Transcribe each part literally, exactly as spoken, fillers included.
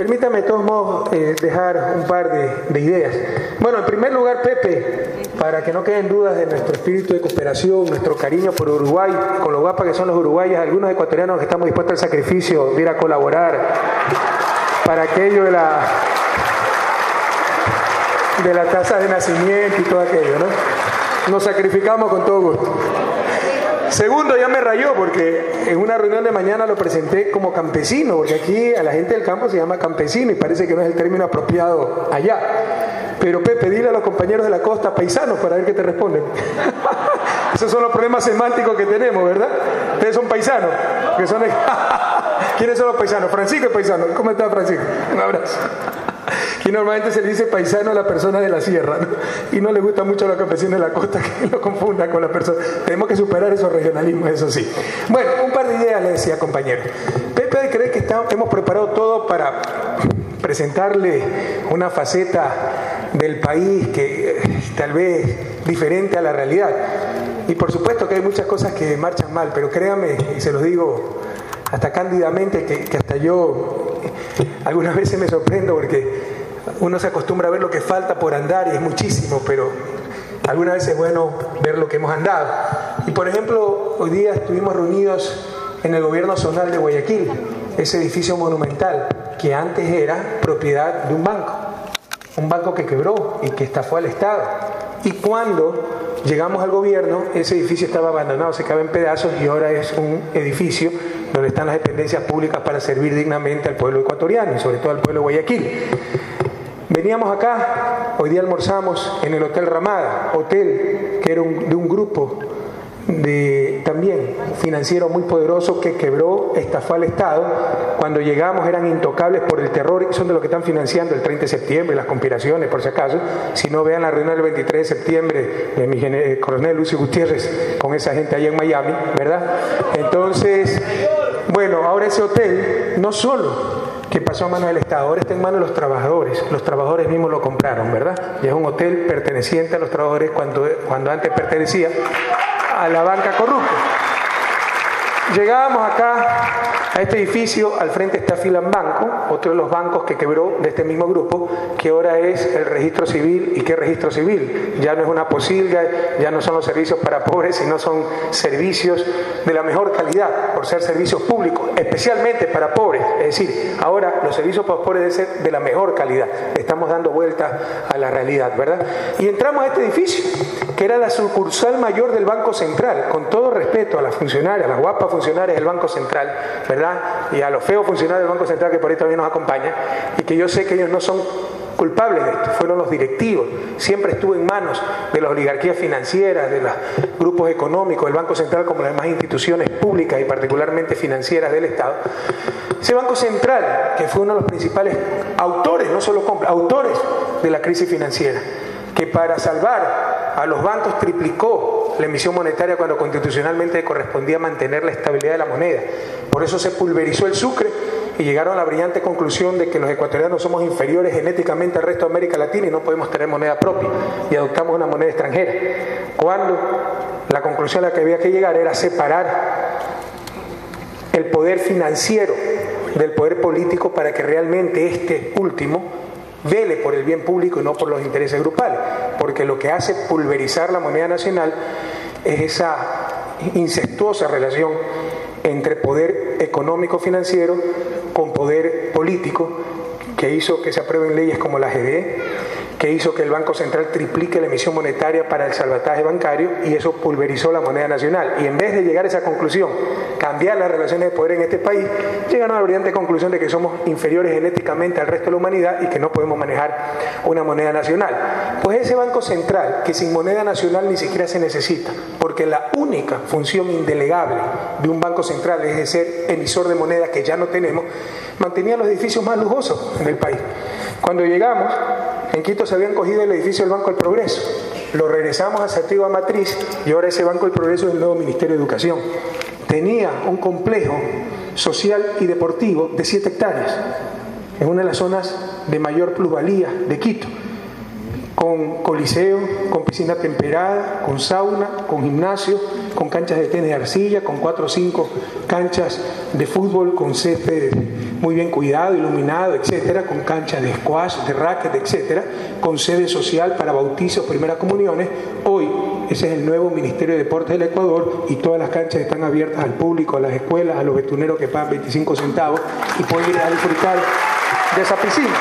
Permítame de todos modos eh, dejar un par de, de ideas. Bueno, en primer lugar, Pepe, para que no queden dudas de nuestro espíritu de cooperación, nuestro cariño por Uruguay, con lo guapa que son los uruguayos, algunos ecuatorianos que estamos dispuestos al sacrificio de ir a colaborar para aquello de la de la tasa de nacimiento y todo aquello, ¿no? Nos sacrificamos con todo gusto. Segundo, ya me rayó porque en una reunión de mañana lo presenté como campesino, porque aquí a la gente del campo se llama campesino y parece que no es el término apropiado allá. Pero Pepe, dile a los compañeros de la costa paisanos para ver qué te responden. Esos son los problemas semánticos que tenemos, ¿verdad? Ustedes son paisanos. Que son... ¿Quiénes son los paisanos? Francisco es paisano. ¿Cómo está Francisco? Un abrazo. Y normalmente se le dice paisano a la persona de la sierra, ¿no? Y no le gusta mucho a los campesinos de la costa que lo confundan con la persona. Tenemos que superar esos regionalismos, eso sí. Bueno, un par de ideas le decía, compañero. Pepe cree que está, hemos preparado todo para presentarle una faceta del país que eh, tal vez diferente a la realidad. Y por supuesto que hay muchas cosas que marchan mal, pero créame, y se los digo hasta cándidamente, que, que hasta yo algunas veces me sorprendo porque uno se acostumbra a ver lo que falta por andar y es muchísimo, pero algunas veces es bueno ver lo que hemos andado. Y por ejemplo, hoy día estuvimos reunidos en el gobierno zonal de Guayaquil, ese edificio monumental que antes era propiedad de un banco, un banco que quebró y que estafó al Estado. Y cuando llegamos al gobierno, ese edificio estaba abandonado, se cabe en pedazos y ahora es un edificio donde están las dependencias públicas para servir dignamente al pueblo ecuatoriano y sobre todo al pueblo de Guayaquil. Veníamos acá, hoy día almorzamos en el Hotel Ramada, hotel que era un, de un grupo de también financiero muy poderoso que quebró, estafó al Estado. Cuando llegamos eran intocables por el terror, son de los que están financiando el treinta de septiembre, las conspiraciones por si acaso. Si no, vean la reunión del veintitrés de septiembre de mi general, coronel Lucio Gutiérrez con esa gente allá en Miami, ¿verdad? Entonces, bueno, ahora ese hotel no solo que pasó a manos del Estado, ahora está en manos de los trabajadores. Los trabajadores mismos lo compraron, ¿verdad? Y es un hotel perteneciente a los trabajadores cuando, cuando antes pertenecía a la banca corrupta. Llegábamos acá a este edificio, al frente está Filan Banco, otro de los bancos que quebró de este mismo grupo, que ahora es el registro civil. ¿Y qué registro civil? Ya no es una posilga, ya no son los servicios para pobres, sino son servicios de la mejor calidad, por ser servicios públicos, especialmente para pobres. Es decir, ahora los servicios para pobres deben ser de la mejor calidad. Estamos dando vuelta a la realidad, ¿verdad? Y entramos a este edificio, que era la sucursal mayor del Banco Central, con todo respeto a las funcionarias, a las guapas funcionarias del Banco Central, ¿verdad? Y a los feos funcionarios del Banco Central que por ahí también nos acompañan, y que yo sé que ellos no son culpables de esto, fueron los directivos, siempre estuvo en manos de las oligarquías financieras, de los grupos económicos, del Banco Central como las demás instituciones públicas y particularmente financieras del Estado. Ese Banco Central, que fue uno de los principales autores, no solo autores de la crisis financiera, que para salvar a los bancos triplicó la emisión monetaria cuando constitucionalmente correspondía mantener la estabilidad de la moneda. Por eso se pulverizó el sucre y llegaron a la brillante conclusión de que los ecuatorianos somos inferiores genéticamente al resto de América Latina y no podemos tener moneda propia y adoptamos una moneda extranjera. Cuando la conclusión a la que había que llegar era separar el poder financiero del poder político para que realmente este último vele por el bien público y no por los intereses grupales, porque lo que hace pulverizar la moneda nacional es esa incestuosa relación entre poder económico financiero con poder político, que hizo que se aprueben leyes como la G D E, que hizo que el Banco Central triplique la emisión monetaria para el salvataje bancario, y eso pulverizó la moneda nacional. Y en vez de llegar a esa conclusión, cambiar las relaciones de poder en este país, llegaron a la brillante conclusión de que somos inferiores genéticamente al resto de la humanidad y que no podemos manejar una moneda nacional. Pues ese Banco Central, que sin moneda nacional ni siquiera se necesita, porque la única función indelegable de un Banco Central es de ser emisor de moneda, que ya no tenemos, mantenía los edificios más lujosos en el país. Cuando llegamos, en Quito se habían cogido el edificio del Banco del Progreso, lo regresamos a su antigua matriz y ahora ese Banco del Progreso es el nuevo Ministerio de Educación. Tenía un complejo social y deportivo de siete hectáreas, en una de las zonas de mayor plusvalía de Quito. con coliseo, con piscina temperada, con sauna, con gimnasio, con canchas de tenis de arcilla, con cuatro o cinco canchas de fútbol, con césped muy bien cuidado, iluminado, etcétera, con canchas de squash, de racket, etcétera, con sede social para bautizos, primeras comuniones. Hoy ese es el nuevo Ministerio de Deportes del Ecuador y todas las canchas están abiertas al público, a las escuelas, a los betuneros que pagan veinticinco centavos y pueden ir a disfrutar de esa piscina.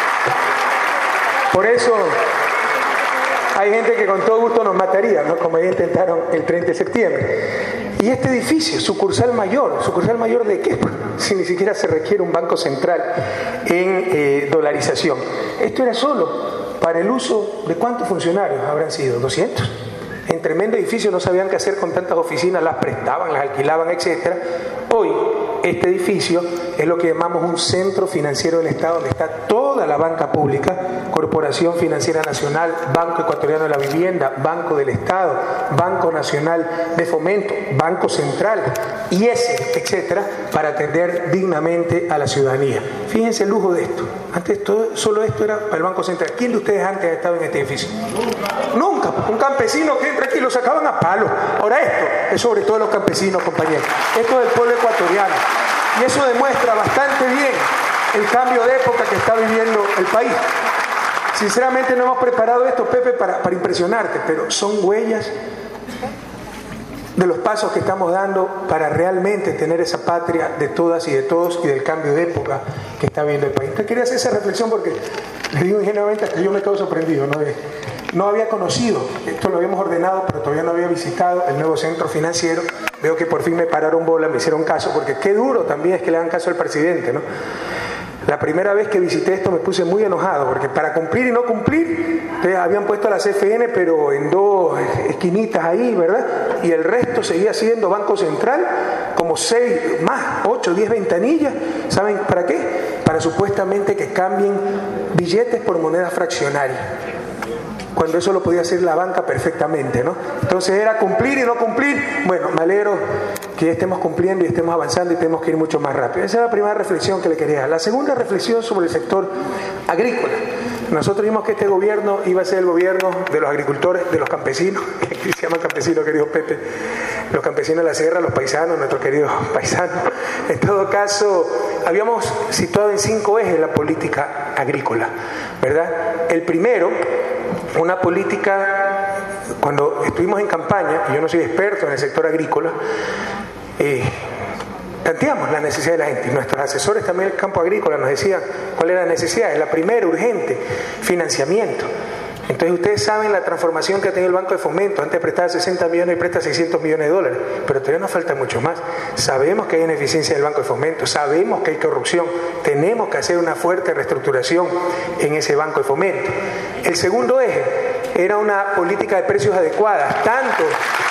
Por eso hay gente que con todo gusto nos mataría, ¿no? Como ya intentaron el treinta de septiembre. Y este edificio, sucursal mayor, ¿sucursal mayor de qué? Si ni siquiera se requiere un banco central en eh, dolarización. Esto era solo para el uso de ¿cuántos funcionarios habrán sido? ¿doscientos? En tremendo edificio, no sabían qué hacer con tantas oficinas, las prestaban, las alquilaban, etcétera. Hoy este edificio es lo que llamamos un centro financiero del Estado, donde está toda la banca pública, Corporación Financiera Nacional, Banco Ecuatoriano de la Vivienda, Banco del Estado, Banco Nacional de Fomento, Banco Central, I E S, etcétera, para atender dignamente a la ciudadanía. Fíjense el lujo de esto. Antes todo, solo esto era para el Banco Central. ¿Quién de ustedes antes ha estado en este edificio? Nunca. Un campesino que entra aquí lo sacaban a palo. Ahora esto es sobre todo los campesinos, compañeros. Esto es del pueblo ecuatoriano. Y eso demuestra bastante bien el cambio de época que está viviendo el país. Sinceramente no hemos preparado esto, Pepe, para, para impresionarte, pero son huellas de los pasos que estamos dando para realmente tener esa patria de todas y de todos y del cambio de época que está viviendo el país. Entonces quería hacer esa reflexión porque les digo ingenuamente que yo me quedo sorprendido, ¿no? De, no había conocido, esto lo habíamos ordenado, pero todavía no había visitado el nuevo centro financiero. Veo que por fin me pararon bola, me hicieron caso, porque qué duro también es que le hagan caso al presidente, ¿no? La primera vez que visité esto me puse muy enojado, porque para cumplir y no cumplir, habían puesto a la C F N, pero en dos esquinitas ahí, ¿verdad? Y el resto seguía siendo Banco Central, como seis, más, ocho, diez ventanillas. ¿Saben para qué? Para supuestamente que cambien billetes por moneda fraccionaria, cuando eso lo podía hacer la banca perfectamente, ¿no? Entonces era cumplir y no cumplir. Bueno, me alegro que estemos cumpliendo y estemos avanzando y tenemos que ir mucho más rápido. Esa es la primera reflexión que le quería dar. La segunda reflexión sobre el sector agrícola. Nosotros vimos que este gobierno iba a ser el gobierno de los agricultores, de los campesinos, que se llaman campesinos, querido Pepe, los campesinos de la sierra, los paisanos, nuestros queridos paisanos. En todo caso, habíamos situado en cinco ejes la política agrícola, ¿verdad? El primero, una política, cuando estuvimos en campaña, y yo no soy experto en el sector agrícola, eh, planteamos la necesidad de la gente. Nuestros asesores también del campo agrícola nos decían cuál era la necesidad. La primera, urgente, financiamiento. Entonces ustedes saben la transformación que ha tenido el Banco de Fomento. Antes prestaba sesenta millones y presta seiscientos millones de dólares, pero todavía nos falta mucho más. Sabemos que hay ineficiencia del Banco de Fomento, sabemos que hay corrupción, tenemos que hacer una fuerte reestructuración en ese Banco de Fomento. El segundo eje era una política de precios adecuadas, tanto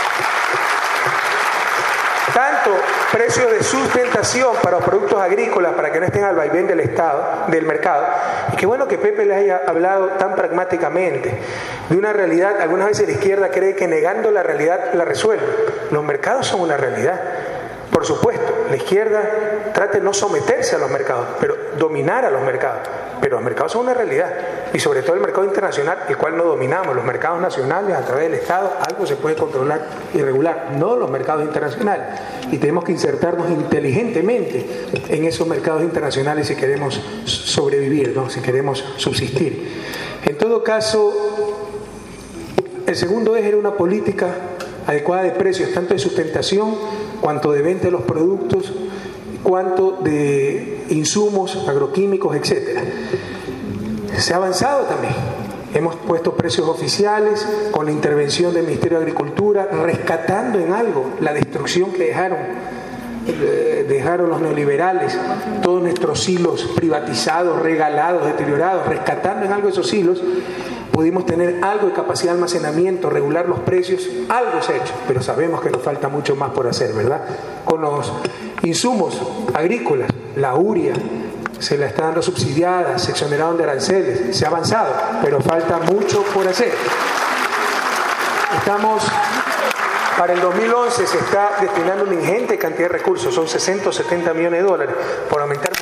tanto precios de sustentación para los productos agrícolas, para que no estén al vaivén del Estado, del mercado. Y qué bueno que Pepe les haya hablado tan pragmáticamente de una realidad. Algunas veces la izquierda cree que negando la realidad la resuelve. Los mercados son una realidad. Por supuesto, la izquierda trata de no someterse a los mercados, pero dominar a los mercados. Pero los mercados son una realidad, y sobre todo el mercado internacional, el cual no dominamos. Los mercados nacionales, a través del Estado, algo se puede controlar y regular, no los mercados internacionales. Y tenemos que insertarnos inteligentemente en esos mercados internacionales si queremos sobrevivir, ¿no? Si queremos subsistir. En todo caso, el segundo eje era una política adecuada de precios, tanto de sustentación, cuanto de venta de los productos, cuanto de insumos agroquímicos, etcétera. Se ha avanzado también. Hemos puesto precios oficiales con la intervención del Ministerio de Agricultura, rescatando en algo la destrucción que dejaron, eh, dejaron los neoliberales, todos nuestros hilos privatizados, regalados, deteriorados, rescatando en algo esos hilos. Pudimos tener algo de capacidad de almacenamiento, regular los precios, algo se ha hecho, pero sabemos que nos falta mucho más por hacer, ¿verdad? Con los insumos agrícolas, la urea se la está dando subsidiada, se exoneraron de aranceles, se ha avanzado, pero falta mucho por hacer. Estamos, para el dos mil once se está destinando una ingente cantidad de recursos, son sesenta o setenta millones de dólares, por aumentar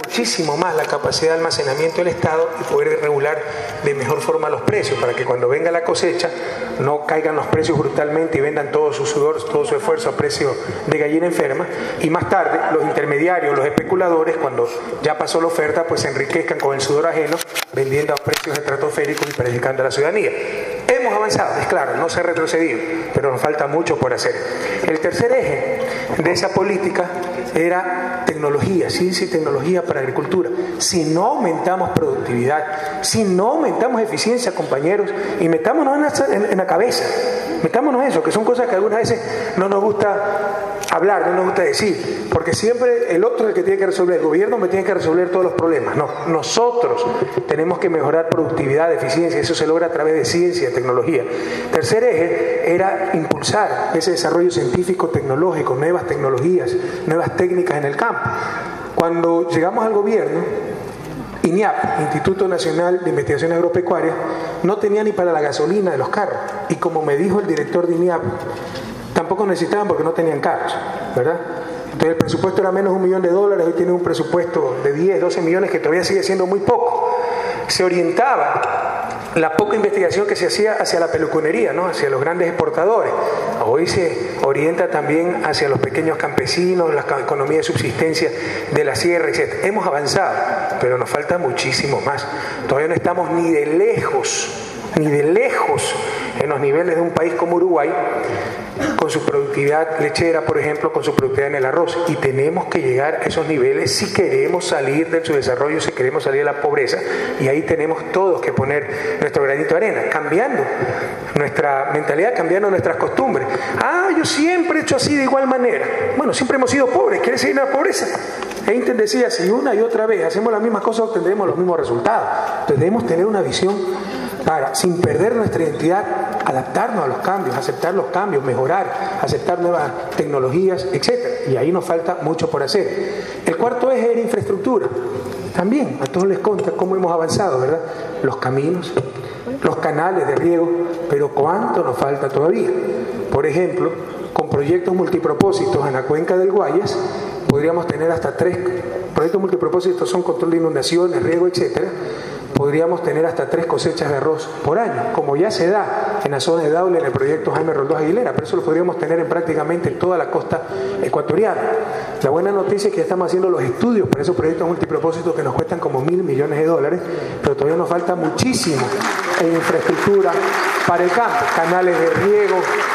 muchísimo más la capacidad de almacenamiento del Estado y poder regular de mejor forma los precios, para que cuando venga la cosecha no caigan los precios brutalmente y vendan todo su sudor, todo su esfuerzo a precio de gallina enferma, y más tarde los intermediarios, los especuladores, cuando ya pasó la oferta, pues se enriquezcan con el sudor ajeno, vendiendo a precios estratosféricos y perjudicando a la ciudadanía. Hemos avanzado, es claro, no se ha retrocedido, pero nos falta mucho por hacer. El tercer eje de esa política era tecnología, ciencia y tecnología para agricultura. Si no aumentamos productividad, si no aumentamos eficiencia, compañeros, y metámonos en la, en, en la cabeza, metámonos eso, que son cosas que algunas veces no nos gusta hablar, no nos gusta decir, porque siempre el otro es el que tiene que resolver, el gobierno me tiene que resolver todos los problemas. No, nosotros tenemos que mejorar productividad, eficiencia, eso se logra a través de ciencia y tecnología. Tercer eje era impulsar ese desarrollo científico, tecnológico, nuevas tecnologías, nuevas técnicas en el campo. Cuando llegamos al gobierno, INIAP, Instituto Nacional de Investigación Agropecuaria, no tenía ni para la gasolina de los carros, y como me dijo el director de INIAP, tampoco necesitaban porque no tenían carros, ¿verdad? Entonces el presupuesto era menos de un millón de dólares, hoy tiene un presupuesto de diez, doce millones, que todavía sigue siendo muy poco. Se orientaba la poca investigación que se hacía hacia la peluconería, ¿no? Hacia los grandes exportadores. Hoy se orienta también hacia los pequeños campesinos, la economía de subsistencia de la sierra, etcétera. Hemos avanzado, pero nos falta muchísimo más. Todavía no estamos ni de lejos, ni de lejos en los niveles de un país como Uruguay, con su productividad lechera, por ejemplo, con su productividad en el arroz, y tenemos que llegar a esos niveles si queremos salir de su desarrollo, si queremos salir de la pobreza, y ahí tenemos todos que poner nuestro granito de arena, cambiando nuestra mentalidad, cambiando nuestras costumbres. Ah, yo siempre he hecho así de igual manera. Bueno, siempre hemos sido pobres, ¿quieres seguir en la pobreza? Einstein decía, si una y otra vez hacemos las mismas cosas, obtendremos los mismos resultados. Entonces debemos tener una visión para, sin perder nuestra identidad, adaptarnos a los cambios, aceptar los cambios, mejorar, aceptar nuevas tecnologías, etcétera. Y ahí nos falta mucho por hacer. El cuarto eje era infraestructura. También a todos les consta cómo hemos avanzado, ¿verdad? Los caminos, los canales de riego, pero ¿cuánto nos falta todavía? Por ejemplo, con proyectos multipropósitos en la cuenca del Guayas, podríamos tener hasta tres proyectos multipropósitos, son control de inundaciones, riego, etcétera. Podríamos tener hasta tres cosechas de arroz por año, como ya se da en la zona de Daule en el proyecto Jaime Roldós Aguilera, pero eso lo podríamos tener en prácticamente toda la costa ecuatoriana. La buena noticia es que ya estamos haciendo los estudios para esos proyectos multipropósitos que nos cuestan como mil millones de dólares, pero todavía nos falta muchísimo en infraestructura para el campo, canales de riego,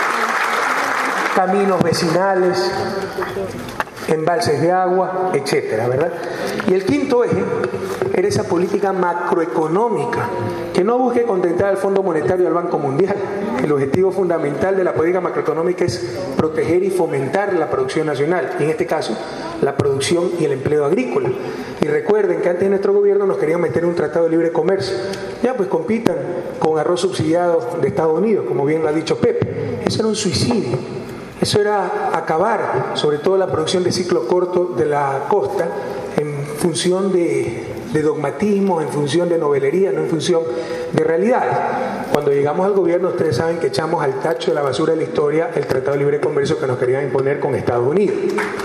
caminos vecinales, embalses de agua, etcétera, ¿verdad? Y el quinto eje era esa política macroeconómica que no busque contentar al Fondo Monetario y al Banco Mundial. El objetivo fundamental de la política macroeconómica es proteger y fomentar la producción nacional, y en este caso la producción y el empleo agrícola. Y recuerden que antes de nuestro gobierno nos querían meter en un tratado de libre comercio. Ya pues compitan con arroz subsidiado de Estados Unidos, como bien lo ha dicho Pepe. Eso era un suicidio. Eso era acabar, sobre todo la producción de ciclo corto de la costa, en función de, de dogmatismo, en función de novelería, no en función de realidad. Cuando llegamos al gobierno, ustedes saben que echamos al tacho de la basura de la historia el Tratado de Libre Comercio que nos querían imponer con Estados Unidos.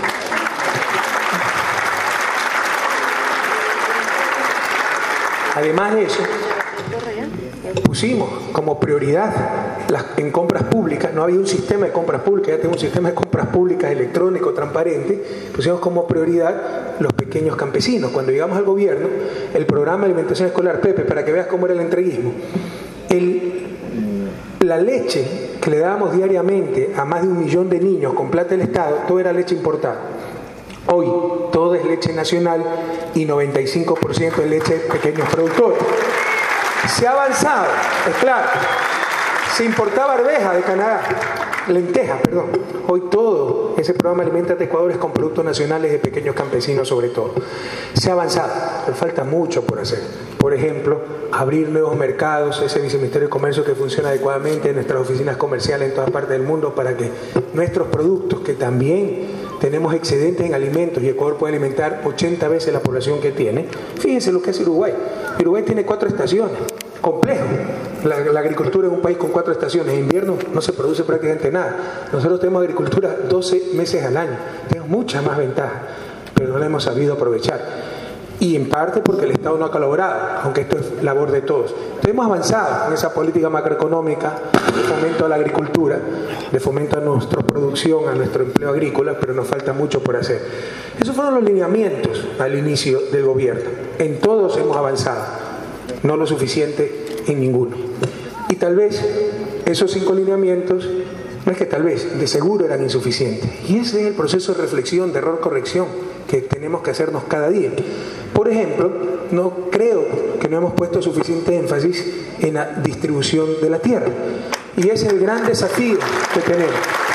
Además de eso, pusimos como prioridad las, en compras públicas, no había un sistema de compras públicas, ya tenemos un sistema de compras públicas electrónico, transparente, pusimos como prioridad los pequeños campesinos. Cuando llegamos al gobierno, el programa de alimentación escolar, Pepe, para que veas cómo era el entreguismo, el, la leche que le dábamos diariamente a más de un millón de niños con plata del Estado, todo era leche importada. Hoy todo es leche nacional y noventa y cinco por ciento es leche de pequeños productores. Se ha avanzado, es claro. Se importaba arveja de Canadá, lenteja, perdón. Hoy todo ese programa Aliméntate Ecuador es con productos nacionales de pequeños campesinos sobre todo. Se ha avanzado, pero falta mucho por hacer. Por ejemplo, abrir nuevos mercados, ese viceministerio de Comercio que funciona adecuadamente en nuestras oficinas comerciales en todas partes del mundo para que nuestros productos, que también tenemos excedentes en alimentos y Ecuador puede alimentar ochenta veces la población que tiene. Fíjense lo que hace Uruguay. Uruguay tiene cuatro estaciones, complejo. La, la agricultura es un país con cuatro estaciones. En invierno no se produce prácticamente nada. Nosotros tenemos agricultura doce meses al año. Tenemos muchas más ventajas, pero no la hemos sabido aprovechar. y en parte porque el Estado no ha colaborado, aunque esto es labor de todos. Entonces hemos avanzado en esa política macroeconómica de fomento a la agricultura, de fomento a nuestra producción, a nuestro empleo agrícola, pero nos falta mucho por hacer. Esos fueron los lineamientos al inicio del gobierno. En todos hemos avanzado, no lo suficiente en ninguno. Y tal vez esos cinco lineamientos, no es que tal vez, de seguro eran insuficientes. Y ese es el proceso de reflexión, de error-corrección que tenemos que hacernos cada día. Por ejemplo, no creo que no hemos puesto suficiente énfasis en la distribución de la tierra. Y ese es el gran desafío que tenemos.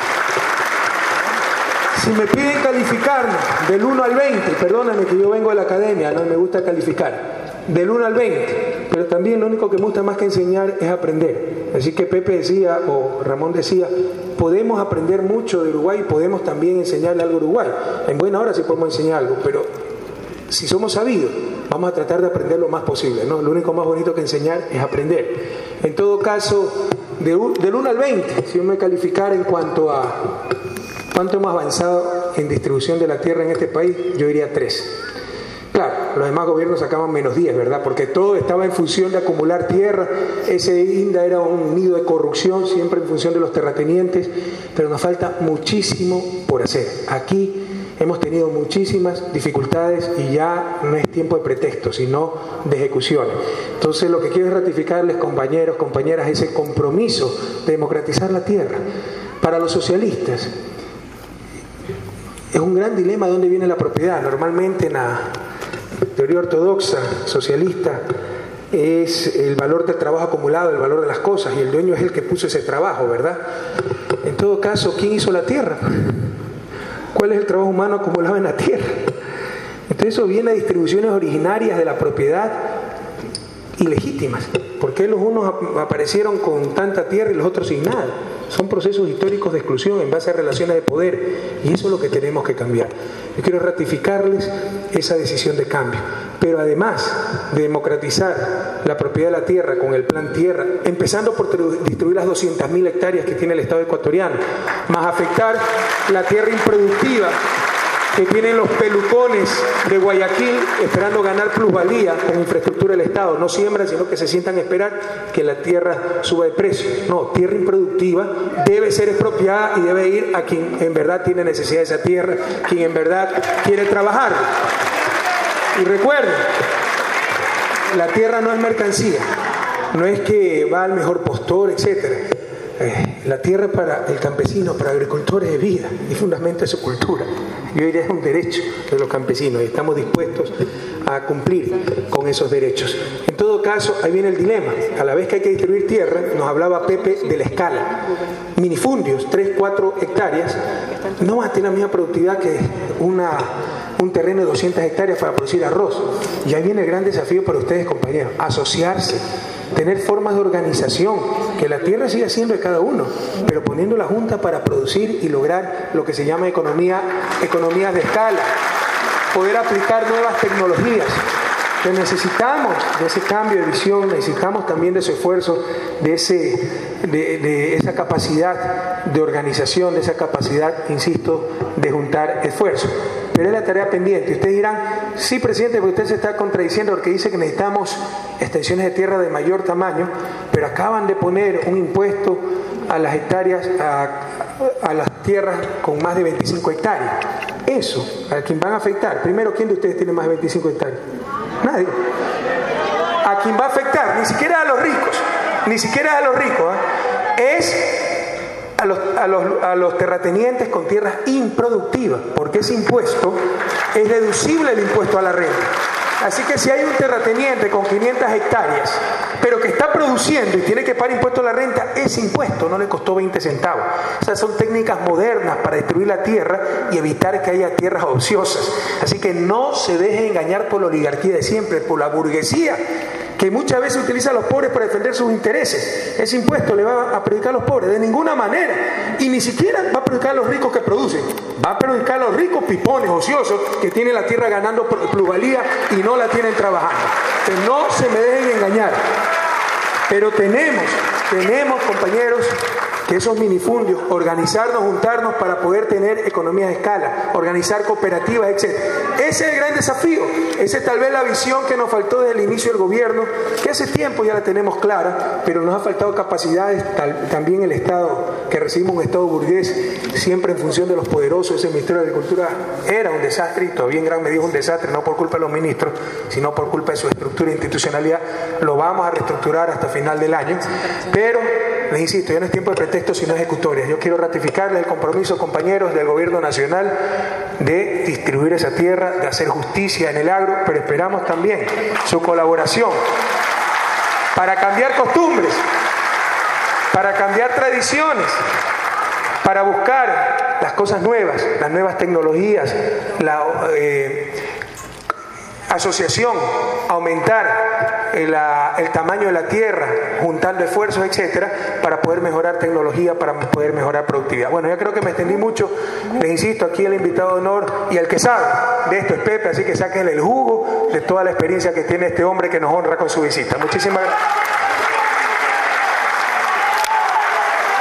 Si me piden calificar del uno al veinte, perdóname que yo vengo de la academia, no me gusta calificar, del uno al veinte, pero también lo único que me gusta más que enseñar es aprender. Así que Pepe decía, o Ramón decía, podemos aprender mucho de Uruguay y podemos también enseñarle algo a Uruguay. En buena hora sí podemos enseñar algo, pero si somos sabidos, vamos a tratar de aprender lo más posible, ¿no? Lo único más bonito que enseñar es aprender. En todo caso, de un, del uno al veinte, si yo me calificara en cuanto a cuánto hemos avanzado en distribución de la tierra en este país, yo diría tres. Claro, los demás gobiernos sacaban menos diez, ¿verdad? Porque todo estaba en función de acumular tierra. Ese INDA era un nido de corrupción, siempre en función de los terratenientes, pero nos falta muchísimo por hacer. Aquí hemos tenido muchísimas dificultades y ya no es tiempo de pretexto, sino de ejecución. Entonces lo que quiero es ratificarles, compañeros, compañeras, ese compromiso de democratizar la tierra. Para los socialistas es un gran dilema de dónde viene la propiedad. Normalmente en la teoría ortodoxa socialista es el valor del trabajo acumulado, el valor de las cosas, y el dueño es el que puso ese trabajo, ¿verdad? En todo caso, ¿quién hizo la tierra? ¿Cuál es el trabajo humano acumulado en la tierra? Entonces eso viene a distribuciones originarias de la propiedad ilegítimas. ¿Por qué los unos aparecieron con tanta tierra y los otros sin nada? Son procesos históricos de exclusión en base a relaciones de poder, y eso es lo que tenemos que cambiar. Yo quiero ratificarles esa decisión de cambio, pero además de democratizar la propiedad de la tierra con el plan tierra, empezando por distribuir las doscientas mil hectáreas que tiene el Estado ecuatoriano, más afectar la tierra improductiva que tienen los pelucones de Guayaquil esperando ganar plusvalía con infraestructura del Estado. No siembran, sino que se sientan a esperar que la tierra suba de precio. No, tierra improductiva debe ser expropiada y debe ir a quien en verdad tiene necesidad de esa tierra, quien en verdad quiere trabajar. Y recuerden, la tierra no es mercancía, no es que va al mejor postor, etcétera. Eh, la tierra para el campesino, para el agricultor es vida y fundamento de su cultura. Yo diría es un derecho de los campesinos y estamos dispuestos a cumplir con esos derechos. En todo caso, ahí viene el dilema. A la vez que hay que distribuir tierra, nos hablaba Pepe de la escala. Minifundios, tres, cuatro hectáreas, no van a tener la misma productividad que una, un terreno de doscientas hectáreas para producir arroz. Y ahí viene el gran desafío para ustedes, compañeros, asociarse, tener formas de organización, que la tierra siga siendo de cada uno, pero poniendo la junta para producir y lograr lo que se llama economía, economías de escala, poder aplicar nuevas tecnologías. Que necesitamos de ese cambio de visión, necesitamos también de ese esfuerzo, de, ese, de, de esa capacidad de organización, de esa capacidad, insisto, de juntar esfuerzos. Pero es la tarea pendiente. Ustedes dirán, sí, presidente, porque usted se está contradiciendo porque dice que necesitamos extensiones de tierra de mayor tamaño, pero acaban de poner un impuesto a las hectáreas, a, a las tierras con más de veinticinco hectáreas. Eso, a quien van a afectar. Primero, ¿quién de ustedes tiene más de veinticinco hectáreas? Nadie. A quien va a afectar, ni siquiera a los ricos, ni siquiera a los ricos, ¿eh? es a los, a, los, a los terratenientes con tierras improductivas, porque ese impuesto es deducible el impuesto a la renta. Así que si hay un terrateniente con quinientas hectáreas, pero que está produciendo y tiene que pagar impuesto a la renta, ese impuesto no le costó veinte centavos. O sea, son técnicas modernas para destruir la tierra y evitar que haya tierras ociosas. Así que no se deje engañar por la oligarquía de siempre, por la burguesía, que muchas veces utiliza a los pobres para defender sus intereses. Ese impuesto le va a perjudicar a los pobres de ninguna manera, y ni siquiera va a perjudicar a los ricos que producen, va a perjudicar a los ricos pipones ociosos que tienen la tierra ganando plusvalía y no la tienen trabajando. Que no se me dejen engañar. Pero tenemos, tenemos, compañeros, que esos minifundios, organizarnos, juntarnos para poder tener economías de escala, organizar cooperativas, etcétera. Ese es el gran desafío, esa es tal vez la visión que nos faltó desde el inicio del gobierno, que hace tiempo ya la tenemos clara, pero nos ha faltado capacidades, tal, también el Estado, que recibimos un Estado burgués, siempre en función de los poderosos. Ese Ministerio de Agricultura era un desastre, y todavía en gran medida es un desastre, no por culpa de los ministros, sino por culpa de su estructura e institucionalidad. Lo vamos a reestructurar hasta final del año, pero les insisto, ya no es tiempo de pretextos sino ejecutorias. Yo quiero ratificarles el compromiso, compañeros del Gobierno Nacional, de distribuir esa tierra, de hacer justicia en el agro, pero esperamos también su colaboración para cambiar costumbres, para cambiar tradiciones, para buscar las cosas nuevas, las nuevas tecnologías, la eh, asociación, aumentar el, el tamaño de la tierra, juntando esfuerzos, etcétera, para poder mejorar tecnología, para poder mejorar productividad. Bueno, ya creo que me extendí mucho. Les insisto, aquí el invitado de honor y el que sabe de esto es Pepe, así que sáquenle el jugo de toda la experiencia que tiene este hombre que nos honra con su visita. Muchísimas gracias.